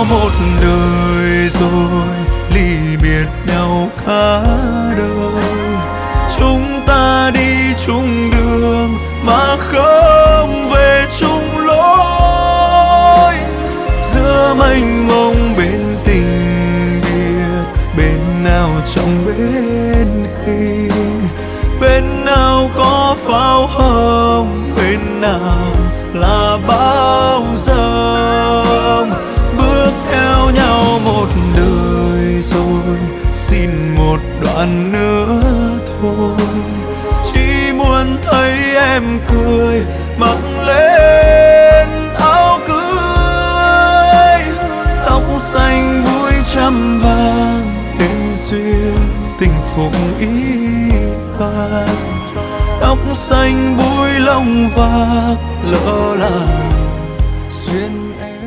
nhau một đời rồi ly biệt nhau cả đời. Chúng ta đi chung đường mà không về chung lối, giữa mênh mông bên tình biệt, bên nào trong bên khinh, bên nào có pháo hồng, bên nào là bão giông. Bước theo nhau một đời rồi, xin một đoạn nữa thôi. Chỉ muốn thấy em cười mặc lên áo cưới, tóc xanh búi trăm vàng nên duyên tình phụng ý bạn. Tóc xanh búi lông vàng lỡ làng duyên em.